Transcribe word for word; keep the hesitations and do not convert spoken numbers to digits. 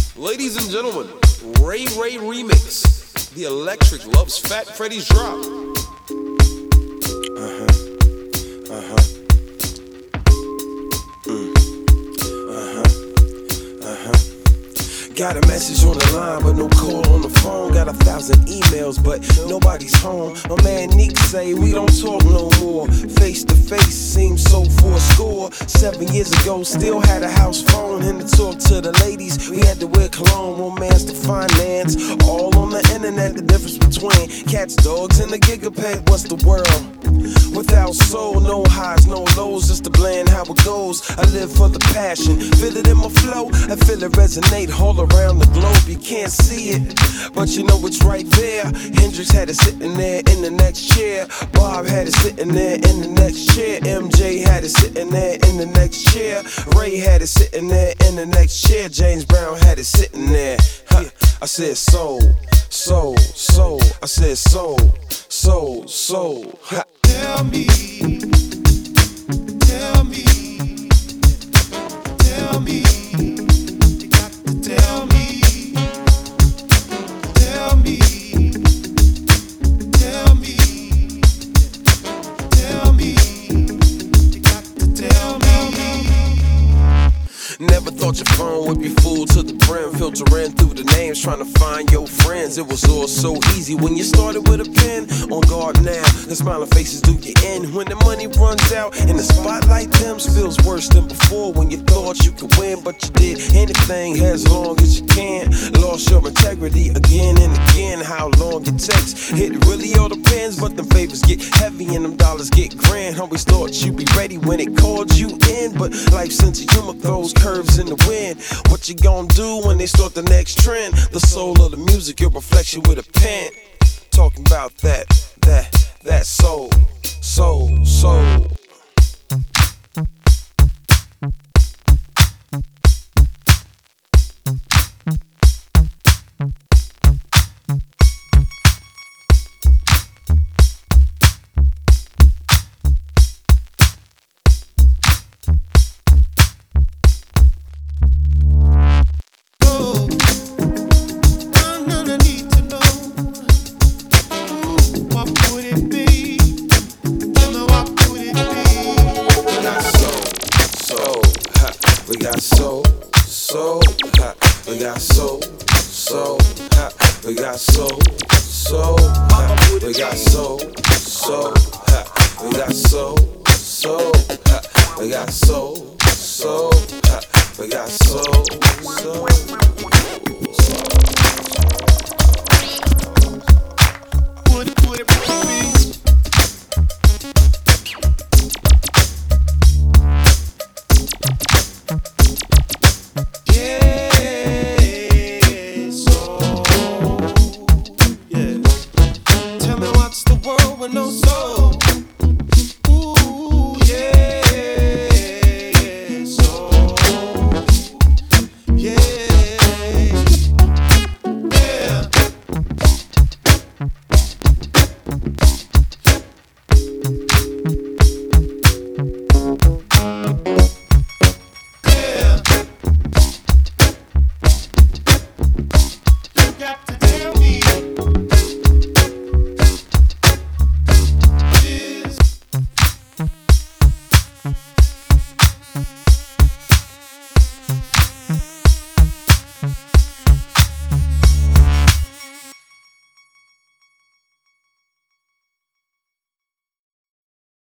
Ladies and gentlemen, Ray Ray Remix. The Electric loves Fat Freddy's drop. Uh-huh. Uh-huh. Mm. Uh-huh. Uh-huh. Got a message on the line, but no call on the phone. Got a thousand emails, but nobody's home. My man Nick say we don't talk no more. Face to face seems so for a score. Seven years ago, still had a house phone. And to talk to the ladies, we had to wear cologne. Romance to finance, all on the internet. The difference between cats, dogs, and the gigapet. What's the world without soul? No highs, no lows, just the blend how it goes. I live for the passion, feel it in my flow. I feel it resonate all around the globe. You can't see it, but you know it's right there. Hendrix had it sitting there in the next chair. Bob had it sitting there in the next chair. M J had it sitting there in the next chair. Ray had it sitting there in the next chair. James Brown had it sitting there. Huh. I said soul, soul, soul. I said soul, soul, soul. Ha. Tell me, tell me, tell me, you got to tell me, tell me, tell me, tell me, you got to tell me. Never thought your phone would be full to the brim, filtering through the names, trying to find your friends. It was all so easy when you started with a pen. On guard now, the smiling faces do you in. When the money runs out and the spotlight dims, feels worse than before when you thought you could win, but you did anything as long as you can. Lost your integrity again and again. How long it takes, it really all depends. But them favors get heavy and them dollars get grand. Always thought you'd be ready when it called you in, but life sends you humor throws curves in the wind. What you gonna do when they start the next trend? The soul of the music, your reflection with a pen. Talking about that, that, that soul, soul, soul. We got soul, soul, hot. We got soul, soul, hot. We got soul, soul, hot. We got soul, soul, hot. We got soul, soul, hot. We got soul, soul, hot. We got soul, soul.